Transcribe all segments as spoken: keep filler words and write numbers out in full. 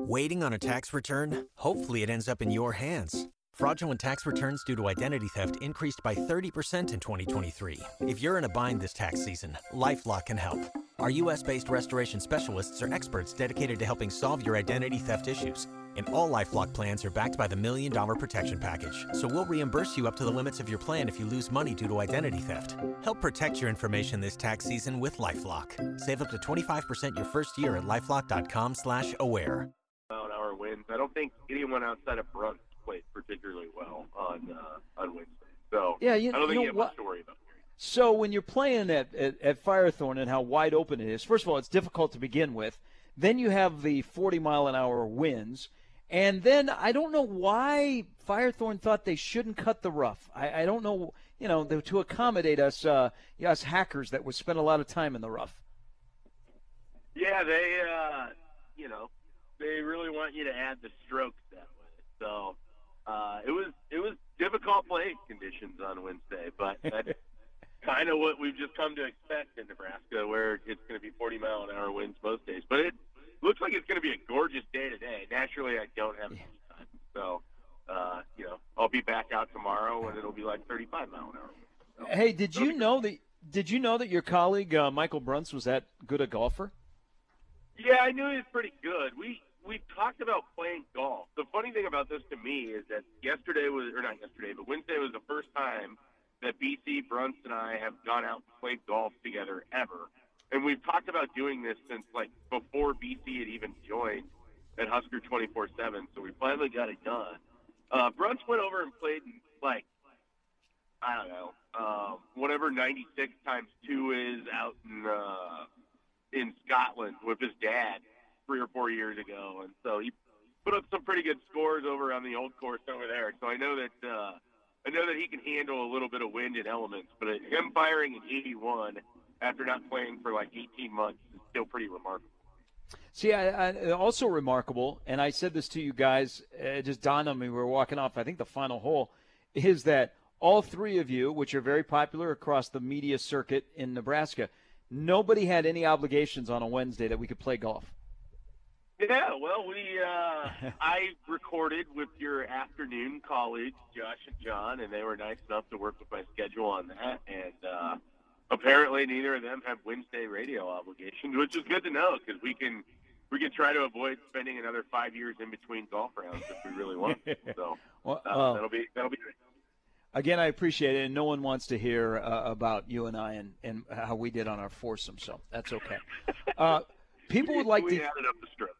Waiting on a tax return? Hopefully it ends up in your hands. Fraudulent tax returns due to identity theft increased by thirty percent in twenty twenty-three. If you're in a bind this tax season, LifeLock can help. Our U S-based restoration specialists are experts dedicated to helping solve your identity theft issues. And all LifeLock plans are backed by the Million Dollar Protection Package. So we'll reimburse you up to the limits of your plan if you lose money due to identity theft. Help protect your information this tax season with LifeLock. Save up to twenty-five percent your first year at LifeLock.com slash aware. Our wins. I don't think anyone outside of Brunt played particularly well on uh, on Wednesday. So yeah, you, I don't you think know you have what? much to worry about. So when you're playing at, at, at Firethorn and how wide open it is, first of all, it's difficult to begin with. Then you have the forty mile an hour winds. And then I don't know why Firethorn thought they shouldn't cut the rough. I, I don't know, you know, to accommodate us, uh, us hackers that would spend a lot of time in the rough. Yeah, they, uh, you know, they really want you to add the strokes that way. So uh, it was it was difficult playing conditions on Wednesday, but that's kind of what we've just come to expect in Nebraska, where it's going to be forty mile an hour winds most days. But it looks like it's going to be a gorgeous day today. Naturally, I don't have much time, so uh, you know I'll be back out tomorrow, and it'll be like thirty-five mile an hour. So, hey, did you know that? Did you know that your colleague uh, Michael Bruns was that good a golfer? Yeah, I knew he was pretty good. We we talked about playing golf. The funny thing about this to me is that yesterday was, or not yesterday, but Wednesday was the first time that B C, Bruns, and I have gone out and played golf together ever. And we've talked about doing this since, like, before B C had even joined at Husker twenty-four seven, so we finally got it done. Uh, Bruns went over and played, like, I don't know, uh, whatever ninety-six times two is out in uh, in Scotland with his dad three or four years ago. And so he put up some pretty good scores over on the old course over there. So I know that uh, I know that he can handle a little bit of wind and elements, but him firing an eighty-one after not playing for like eighteen months is still pretty remarkable. See, I, I, also remarkable, and I said this to you guys, it just dawned on me, we were walking off, I think the final hole, is that all three of you, which are very popular across the media circuit in Nebraska, nobody had any obligations on a Wednesday that we could play golf. Yeah, well, we uh, I recorded with your afternoon colleagues, Josh and John, and they were nice enough to work with my schedule on that. And uh, apparently, neither of them have Wednesday radio obligations, which is good to know because we can we can try to avoid spending another five years in between golf rounds if we really want. So well, uh, uh, that'll be that'll be great. Again, I appreciate it, and no one wants to hear uh, about you and I and, and how we did on our foursome, so that's okay. Uh, people would like we to. added up the stroke.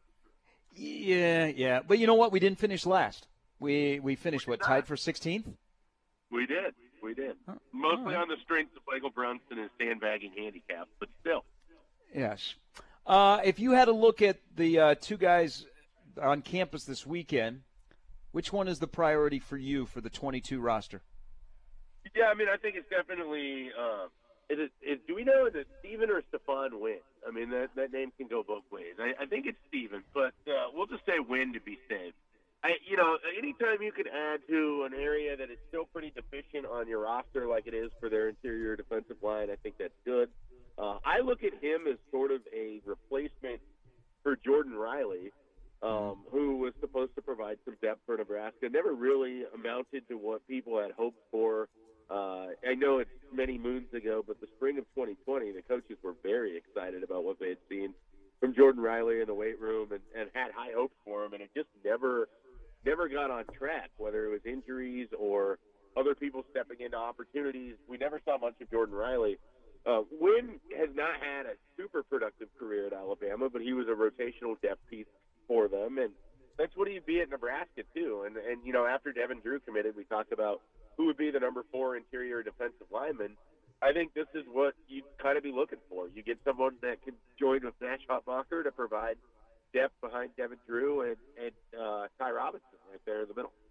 Yeah, yeah, but you know what? We didn't finish last. We we finished what, tied for sixteenth? We did, we did. Oh, Mostly right. on the strength of Michael Brunson and his sandbagging handicap, but still. Yes. Uh, if you had a look at the uh, two guys on campus this weekend, which one is the priority for you for the twenty-two roster? Yeah, I mean, I think it's definitely. Uh, is it, is, do we know is it Steven or Stefan Wynn? I mean, that that name can go both ways. I, I think it's Steven, but uh, we'll just say Wynn to be safe. I, you know, anytime you can add to an area that is still pretty deficient on your roster, like it is for their interior defensive line, I think that's good. Uh, I look at him as sort of a replacement for Jordan Riley, um, who was supposed to provide some depth for Nebraska. Never really amounted to what people had hoped for. Uh, I know it's many moons ago, but the spring of twenty twenty, the coaches were very excited about what they had seen from Jordan Riley in the weight room and, and had high hopes for him, and it just never never got on track, whether it was injuries or other people stepping into opportunities. We never saw much of Jordan Riley. Uh, Wynn has not had a super productive career at Alabama, but he was a rotational depth piece for them, and that's what he'd be at Nebraska too. And, and you know, after Devin Drew committed, we talked about who would be the number four interior defensive lineman. I think this is what you'd kind of be looking for. You get someone that can join with Nash Hutmacher to provide depth behind Devin Drew and, and uh, Ty Robinson right there in the middle.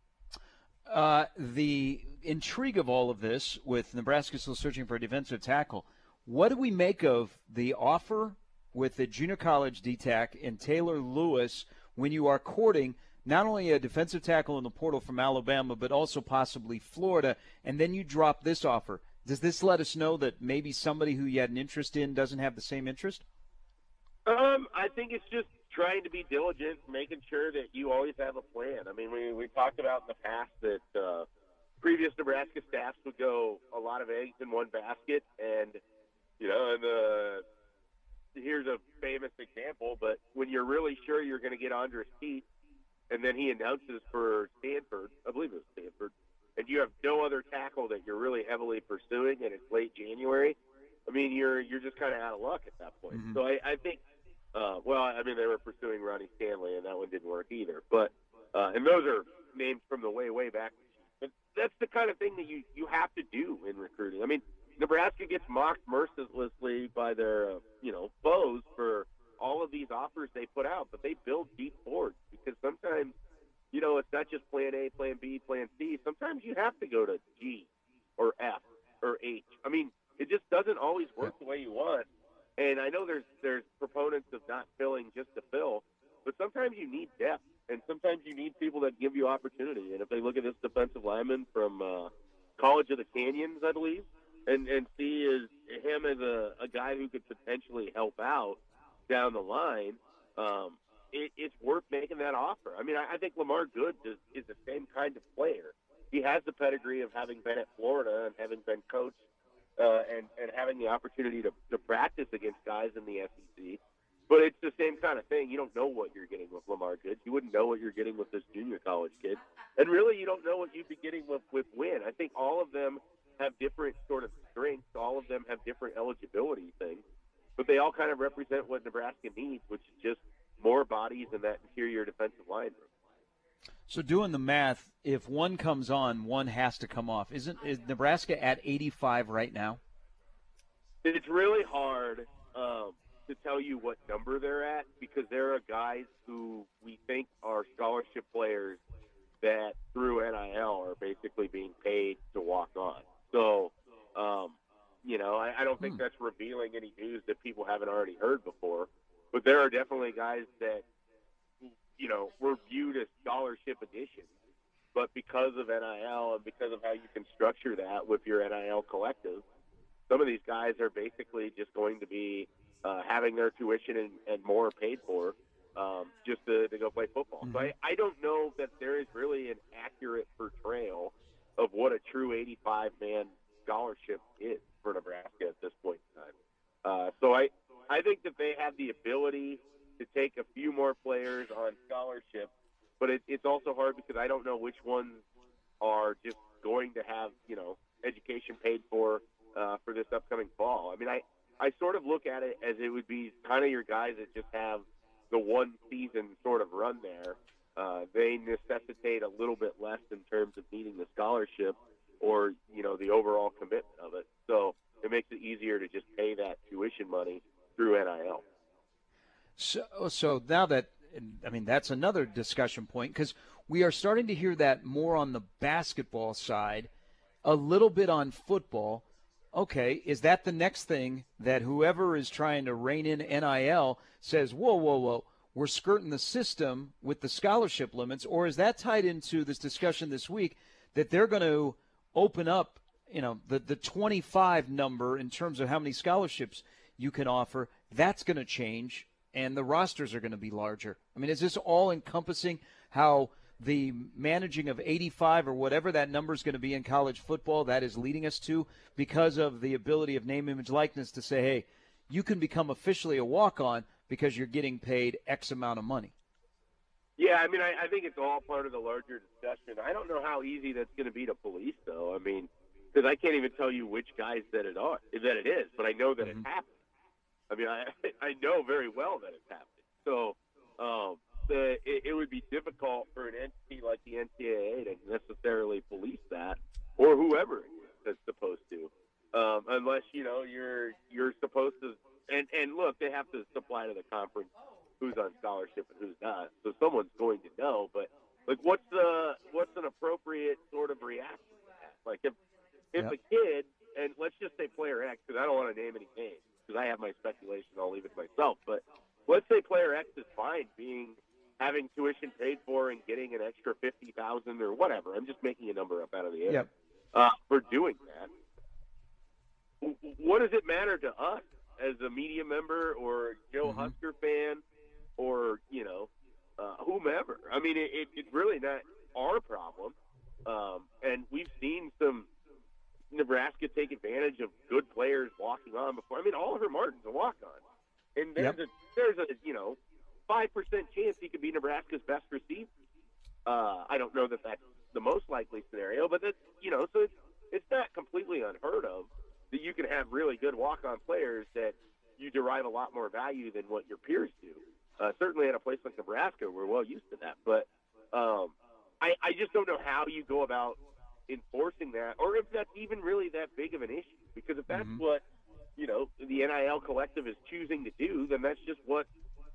Uh, the intrigue of all of this, with Nebraska still searching for a defensive tackle, what do we make of the offer with the junior college D TAC and Taylor Lewis when you are courting not only a defensive tackle in the portal from Alabama, but also possibly Florida, and then you drop this offer? Does this let us know that maybe somebody who you had an interest in doesn't have the same interest? Um, I think it's just trying to be diligent, making sure that you always have a plan. I mean, we, we talked about in the past that uh, previous Nebraska staffs would go a lot of eggs in one basket, and, you know, and uh, here's a famous example, but when you're really sure you're going to get Andres Keith, and then he announces for Stanford, I believe it was Stanford, and you have no other tackle that you're really heavily pursuing, and it's late January, I mean, you're you're just kind of out of luck at that point. Mm-hmm. So I, I think, uh, well, I mean, they were pursuing Ronnie Stanley, and that one didn't work either. But uh, and those are names from the way, way back. But that's the kind of thing that you, you have to do in recruiting. I mean, Nebraska gets mocked mercilessly by their, uh, you know, foes for all of these offers they put out, but they build deep boards because sometimes, you know, it's not just plan A, plan B, plan C. Sometimes you have to go to G or F or H. I mean, it just doesn't always work the way you want. And I know there's there's proponents of not filling just to fill, but sometimes you need depth, and sometimes you need people that give you opportunity. And if they look at this defensive lineman from uh, College of the Canyons, I believe, and, and see is him as a, a guy who could potentially help out down the line, um, it, it's worth making that offer. I mean, I, I think Lamar Goods is, is the same kind of player. He has the pedigree of having been at Florida and having been coached uh, and, and having the opportunity to, to practice against guys in the S E C. But it's the same kind of thing. You don't know what you're getting with Lamar Goods. You wouldn't know what you're getting with this junior college kid. And really, you don't know what you'd be getting with, with Wynn. I think all of them have different sort of strengths. All of them have different eligibility things. But they all kind of represent what Nebraska needs, which is just more bodies in that interior defensive line room. So doing the math, if one comes on, one has to come off. Isn't is Nebraska at eighty-five right now? It's really hard um, to tell you what number they're at because there are guys who we think are scholarship players that through N I L are basically being paid to walk on. So, um, you know, I, I don't think hmm. that's revealing any news that people haven't already heard before. But there are definitely guys that, you know, were viewed as scholarship additions. But because of N I L and because of how you can structure that with your N I L collective, some of these guys are basically just going to be uh, having their tuition and, and more paid for um, just to, to go play football. Mm-hmm. So I, I don't know that there is really an accurate portrayal of what a true eighty-five man scholarship is for Nebraska at this point in time. Uh, so I, I think that they have the ability to take a few more players on scholarship, but it, it's also hard because I don't know which ones are just going to have, you know, education paid for uh, for this upcoming fall. I mean, I, I sort of look at it as it would be kind of your guys that just have the one season sort of run there. Uh, they necessitate a little bit less in terms of needing the scholarship or, you know, the overall commitment of it. So it makes it easier to just pay that tuition money through N I L. So, so now that, I mean, that's another discussion point because we are starting to hear that more on the basketball side, a little bit on football. Okay, is that the next thing that whoever is trying to rein in N I L says, whoa, whoa, whoa, we're skirting the system with the scholarship limits, or is that tied into this discussion this week that they're going to open up, you know, the, the twenty-five number in terms of how many scholarships you can offer, that's going to change, and the rosters are going to be larger. I mean, is this all encompassing how the managing of eighty-five or whatever that number is going to be in college football that is leading us to because of the ability of name, image, likeness to say, hey, you can become officially a walk-on because you're getting paid X amount of money? Yeah, I mean, I, I think it's all part of the larger discussion. I don't know how easy that's going to be to police, though. I mean, because I can't even tell you which guys that it are, that it is, but I know that mm-hmm. it happened. I mean, I I know very well that it's happening. So um, the, it, it would be difficult for an entity like the N C double A to necessarily police that, or whoever that's supposed to, um, unless you know you're you're supposed to. And and look, they have to supply to the conference who's on scholarship and who's not. So someone's going to know. But like, what's the what's an appropriate sort of reaction to that? Like if if yep. a kid, and let's just say player X, because I don't want to name any names. Because I have my speculation, I'll leave it to myself. But let's say player X is fine being having tuition paid for and getting an extra fifty thousand or whatever. I'm just making a number up out of the air yep. uh, for doing that. What does it matter to us as a media member or Joe mm-hmm. Husker fan or, you know, uh, whomever. I mean, it, it, it's really not our problem. Um, and we've seen some Nebraska take advantage of good players walking on before. I mean, Oliver Martin's a walk-on. And there's Yep. a, there's a, you know, five percent chance he could be Nebraska's best receiver. Uh, I don't know that that's the most likely scenario, but that's, you know, so it's, it's not completely unheard of that you can have really good walk-on players that you derive a lot more value than what your peers do. Uh, certainly at a place like Nebraska, we're well used to that. But um, I, I just don't know how you go about enforcing that, or if that's even really that big of an issue. Because if that's Mm-hmm. what, you know, the N I L collective is choosing to do, then that's just what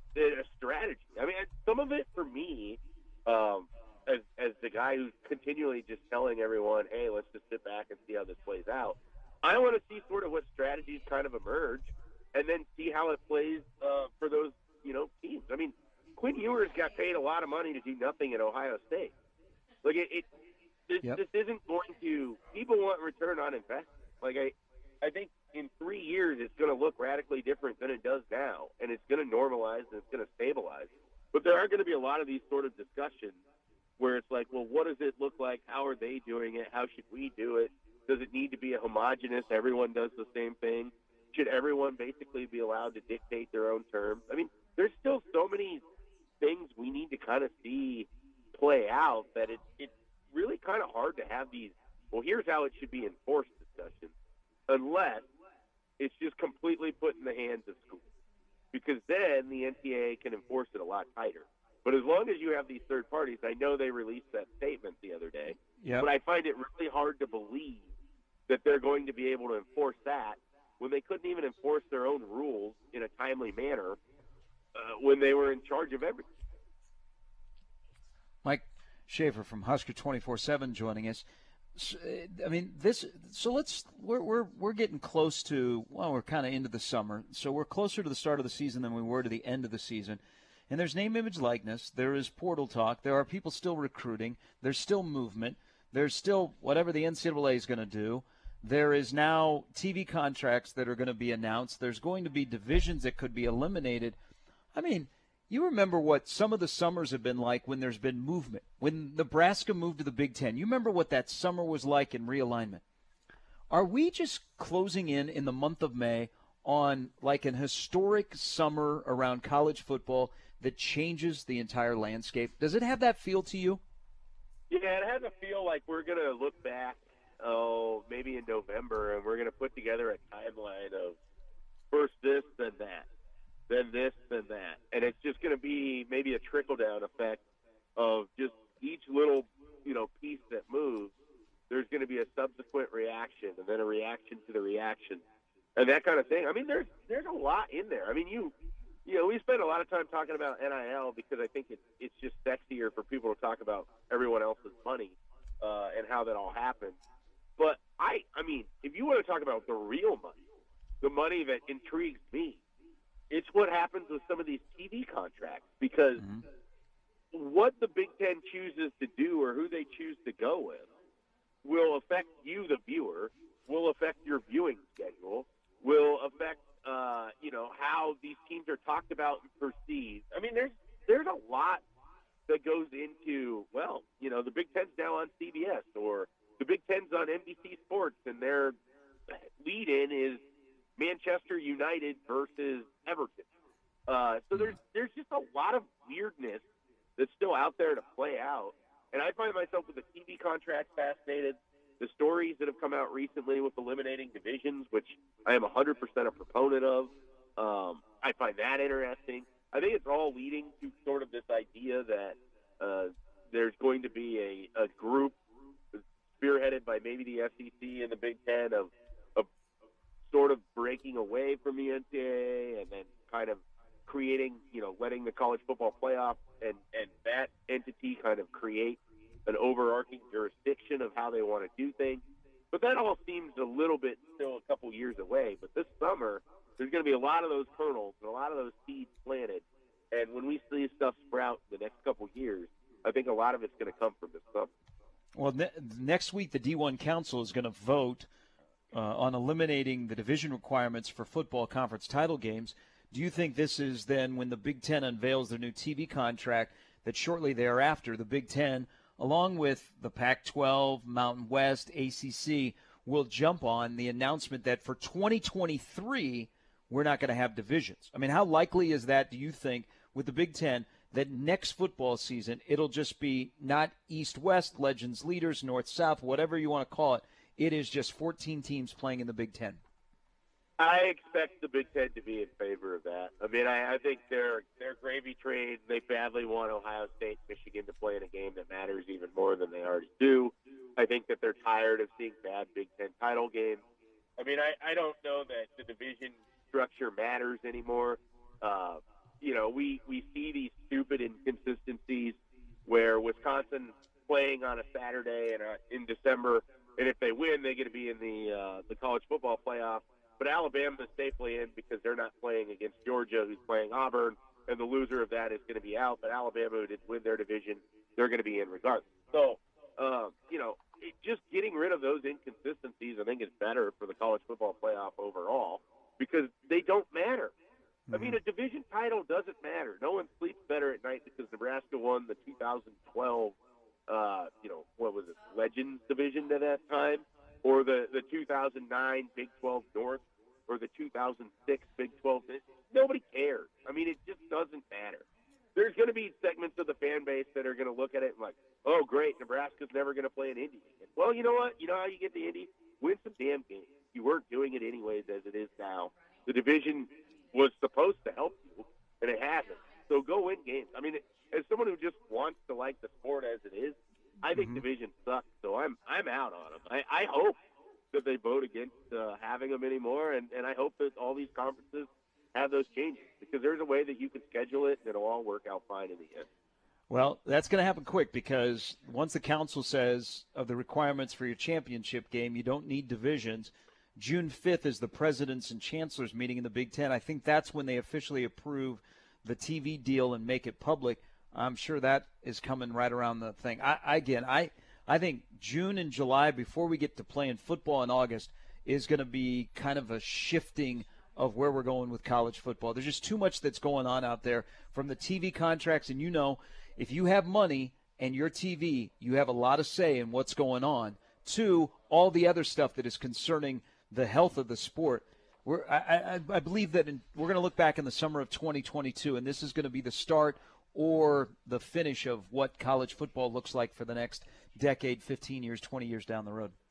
a strategy. I mean, some of it for me, um, as as the guy who's continually just telling everyone, hey, let's just sit back and see how this plays out, I want to see sort of what strategies kind of emerge and then see how it plays uh, for those, you know, teams. I mean, Quinn Ewers got paid a lot of money to do nothing at Ohio State. Like, it, it this, Yep. this isn't going to – people want return on investment. Like, I, I think in three years it's going to look radically different than it does now, and it's going to normalize and it's going to stabilize. But there are going to be a lot of these sort of discussions where it's like, well, what does it look like? How are they doing it? How should we do it? Does it need to be a homogenous, everyone does the same thing? Should everyone basically be allowed to dictate their own terms? I mean, there's still so many things we need to kind of see play out that it, it's really kind of hard to have these, well, here's how it should be enforced discussions, unless it's just completely put in the hands of schools. Because then the N C A A can enforce it a lot tighter. But as long as you have these third parties, I know they released that statement the other day, Yep. but I find it really hard to believe that they're going to be able to enforce that when they couldn't even enforce their own rules in a timely manner uh, when they were in charge of everything. Mike Schaefer from Husker twenty-four seven joining us. So, I mean, this. So let's. We're we're we're getting close to. Well, we're kind of into the summer, so we're closer to the start of the season than we were to the end of the season. And there's name, image, likeness. There is portal talk. There are people still recruiting. There's still movement. There's still whatever the N C double A is going to do. There is now T V contracts that are going to be announced. There's going to be divisions that could be eliminated. I mean, you remember what some of the summers have been like when there's been movement. When Nebraska moved to the Big Ten, you remember what that summer was like in realignment. Are we just closing in in the month of May on like an historic summer around college football that changes the entire landscape? Does it have that feel to you? Yeah, it has a feel like we're going to look back, oh, maybe in November, and we're going to put together a timeline of first this, then that, then this, then that. And it's just going to be maybe a trickle-down effect of just each little, you know, piece that moves. There's going to be a subsequent reaction, and then a reaction to the reaction, and that kind of thing. I mean, there's there's a lot in there. I mean, you you know, we spend a lot of time talking about N I L because I think it's it's just sexier for people to talk about everyone else's money uh, and how that all happens. But I, I mean, if you want to talk about the real money, the money that intrigues me, it's what happens with some of these T V contracts, because mm-hmm. what the Big Ten chooses to do or who they choose to go with will affect you, the viewer, will affect your viewing schedule, will affect, uh, you know, how these teams are talked about and perceived. I mean, there's there's a lot that goes into, well, you know, the Big Ten's now on C B S, or the Big Ten's on N B C Sports, and their lead-in is Manchester United versus Everton. Uh, so there's there's just a lot of weirdness that's still out there to play out. And I find myself with the T V contracts fascinated. The stories that have come out recently with eliminating divisions, which I am one hundred percent a proponent of, um, I find that interesting. I think it's all leading to sort of this idea that uh, there's going to be a, a group spearheaded by maybe the S E C and the Big Ten of, of sort of breaking away from the N C double A and then kind of creating, you know, letting the college football playoff and, and that entity kind of create an overarching jurisdiction of how they want to do things. But that all seems a little bit still a couple years away. But this summer, there's going to be a lot of those kernels and a lot of those seeds planted. And when we see stuff sprout in the next couple years, I think a lot of it's going to come from this summer. Well, ne- next week the D one Council is going to vote uh, on eliminating the division requirements for football conference title games. Do you think this is then when the Big Ten unveils their new T V contract that shortly thereafter the Big Ten, along with the Pac twelve, Mountain West, A C C, will jump on the announcement that for twenty twenty-three we're not going to have divisions? I mean, how likely is that, do you think, with the Big Ten, that next football season it'll just be not East-West, Legends, Leaders, North-South, whatever you want to call it, it is just fourteen teams playing in the Big Ten? I expect the Big Ten to be in favor of that. I mean, I, I think they're they're gravy trained. They badly want Ohio State, Michigan to play in a game that matters even more than they already do. I think that they're tired of seeing bad Big Ten title games. I mean, I, I don't know that the division structure matters anymore. Uh, you know, we, we see these stupid inconsistencies where Wisconsin playing on a Saturday and uh, in December, and if they win, they get to be in the uh, the college football playoff. But Alabama is safely in because they're not playing against Georgia, who's playing Auburn, and the loser of that is going to be out. But Alabama, who didn't win their division, they're going to be in regardless. So, um, you know, it, just getting rid of those inconsistencies, I think, is better for the college football playoff overall because they don't matter. Mm-hmm. I mean, a division title doesn't matter. No one sleeps better at night because Nebraska won the two thousand twelve, uh, you know, what was it, Legends division at that time, or the, the two thousand nine Big twelve North, or the two thousand six Big twelve. Nobody cares. I mean, it just doesn't matter. There's going to be segments of the fan base that are going to look at it and like, oh, great, Nebraska's never going to play an Indy again. Well, you know what? You know how you get the Indy? Win some damn games. You weren't doing it anyways as it is now. The division was supposed to help you, and it hasn't. So go win games. I mean, as someone who just wants to like the sport as it is, I think mm-hmm. division sucks. So I'm I'm out on them. I, I hope that they vote against uh, having them anymore, and, and I hope that all these conferences have those changes because there's a way that you can schedule it and it'll all work out fine in the end. Well, that's going to happen quick because once the council says of the requirements for your championship game, you don't need divisions. June fifth is the presidents and chancellors meeting in the Big Ten. I think that's when they officially approve the T V deal and make it public. I'm sure that is coming right around the thing. I, again, I, I think June and July, before we get to playing football in August, is going to be kind of a shifting of where we're going with college football. There's just too much that's going on out there from the T V contracts. And, you know, if you have money and your T V, you have a lot of say in what's going on, to all the other stuff that is concerning the health of the sport. We're, I, I, I believe that in, we're going to look back in the summer of twenty twenty-two, and this is going to be the start or the finish of what college football looks like for the next decade, fifteen years, twenty years down the road.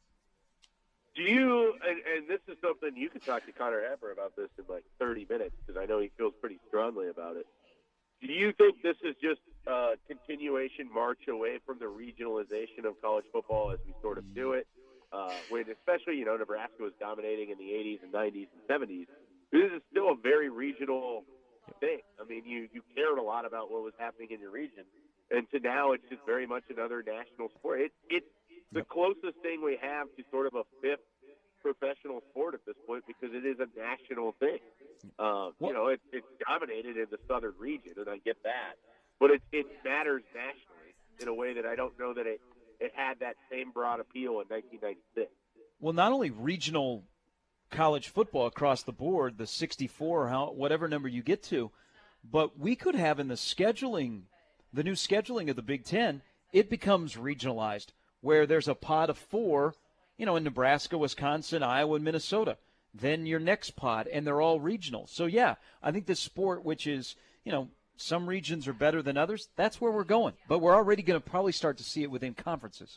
Do you, and, and this is something you could talk to Connor Hepper about this in like thirty minutes because I know he feels pretty strongly about it. Do you think this is just a continuation march away from the regionalization of college football as we sort of do it? Uh, when especially, you know, Nebraska was dominating in the eighties and nineties and seventies. This is still a very regional thing. I mean, you, you cared a lot about what was happening in your region. And to now it's just very much another national sport. It, it's the closest thing we have to sort of a fifth professional sport at this point because it is a national thing. Um, you know, it, it's dominated in the southern region, and I get that. But it, it matters nationally in a way that I don't know that it, it had that same broad appeal in nineteen ninety-six. Well, not only regional college football across the board, the sixty-four, how, whatever number you get to, but we could have in the scheduling, the new scheduling of the Big Ten, it becomes regionalized, where there's a pod of four, you know, in Nebraska, Wisconsin, Iowa, and Minnesota. Then your next pod, and they're all regional. So, yeah, I think this sport, which is, you know, some regions are better than others, that's where we're going. But we're already going to probably start to see it within conferences.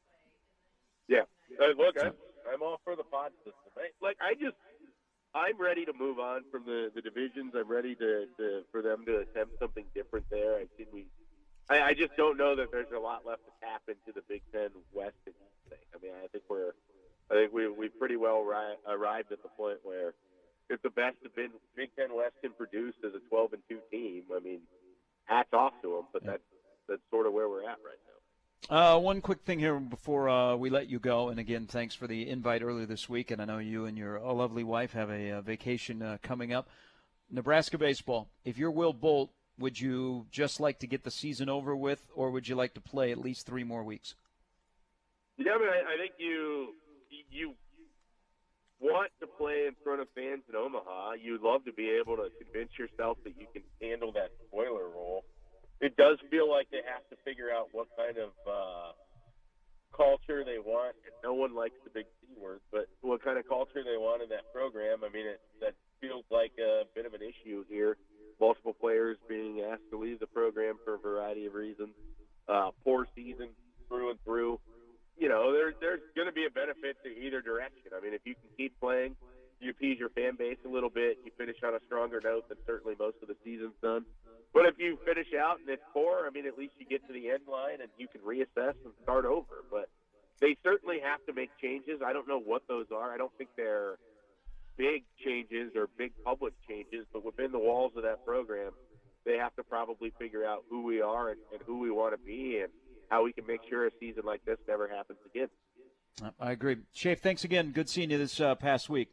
Yeah. Uh, look, I'm, I'm all for the pod system. I, like, I just – I'm ready to move on from the, the divisions. I'm ready to, to for them to attempt something different there. I think we – I just don't know that there's a lot left to tap into the Big Ten West thing. I mean, I think we're – I think we we pretty well ri- arrived at the point where if the best of Big Ten West can produce as a twelve and two team, I mean, hats off to them. But yeah. that's that's sort of where we're at right now. Uh, one quick thing here before uh, we let you go, and again, thanks for the invite earlier this week. And I know you and your uh, lovely wife have a, a vacation uh, coming up. Nebraska baseball. If you're Will Bolt, would you just like to get the season over with, or would you like to play at least three more weeks? Yeah, I mean, I, I think you. You want to play in front of fans in Omaha, you'd love to be able to convince yourself that you can handle that spoiler role. It does feel like they have to figure out what kind of uh, culture they want. And no one likes the big C word, but what kind of culture they want in that program. I mean, it, that feels like a bit of an issue here. Multiple players being asked to leave the program for a variety of reasons. Uh, poor season through and through. You know, there, there's going to be a benefit to either direction. I mean, if you can keep playing, you appease your fan base a little bit, you finish on a stronger note than certainly most of the season's done. But if you finish out and it's poor, I mean, at least you get to the end line and you can reassess and start over. But they certainly have to make changes. I don't know what those are. I don't think they're big changes or big public changes, but within the walls of that program, they have to probably figure out who we are and, and who we want to be and how we can make sure a season like this never happens again. I agree. Shafe, thanks again. Good seeing you this uh, past week.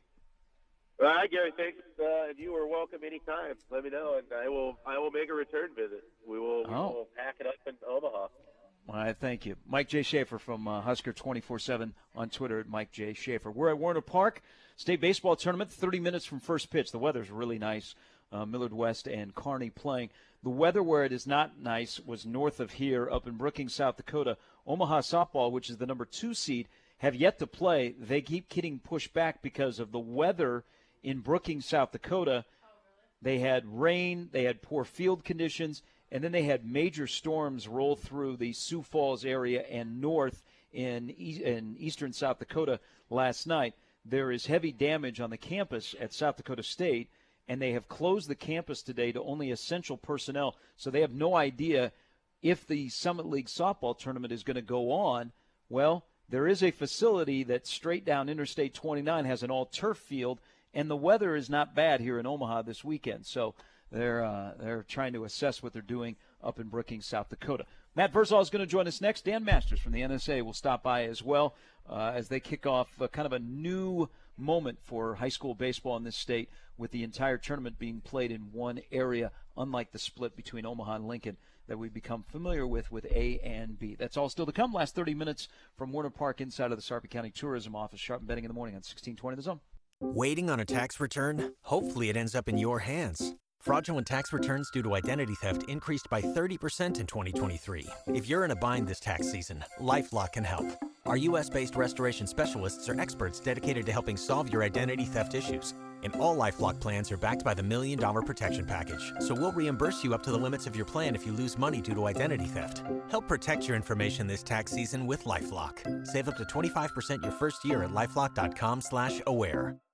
All right, Gary, thanks. Uh, you are welcome anytime. Let me know, and I will I will make a return visit. We will, we oh. will pack it up in Omaha. All right, thank you. Mike J. Schaefer from uh, Husker twenty-four seven on Twitter at Mike J. Schaefer. We're at Warner Park State Baseball Tournament, thirty minutes from first pitch. The weather's really nice. Uh, Millard West and Kearney playing. The weather where it is not nice was north of here up in Brookings, South Dakota. Omaha softball, which is the number two seed, have yet to play. They keep getting pushed back because of the weather in Brookings, South Dakota. They had rain, they had poor field conditions, and then they had major storms roll through the Sioux Falls area and north in, in eastern South Dakota last night. There is heavy damage on the campus at South Dakota State, and they have closed the campus today to only essential personnel, so they have no idea if the Summit League softball tournament is going to go on. Well, there is a facility that straight down Interstate twenty-nine has an all-turf field, and the weather is not bad here in Omaha this weekend. So they're uh, they're trying to assess what they're doing up in Brookings, South Dakota. Matt Verzal is going to join us next. Dan Masters from the N S A will stop by as well uh, as they kick off uh, kind of a new moment for high school baseball in this state, with the entire tournament being played in one area, unlike the split between Omaha and Lincoln that we've become familiar with with A and B. That's all still to come. Last thirty minutes from Warner Park inside of the Sarpy County Tourism Office. Sharp and Betting in the morning on sixteen twenty The Zone. Waiting on a tax return? Hopefully it ends up in your hands. Fraudulent tax returns due to identity theft increased by thirty percent in twenty twenty-three. If you're in a bind this tax season, LifeLock can help. Our U S-based restoration specialists are experts dedicated to helping solve your identity theft issues. And all LifeLock plans are backed by the Million Dollar Protection Package. So we'll reimburse you up to the limits of your plan if you lose money due to identity theft. Help protect your information this tax season with LifeLock. Save up to twenty-five percent your first year at LifeLock.com slash aware.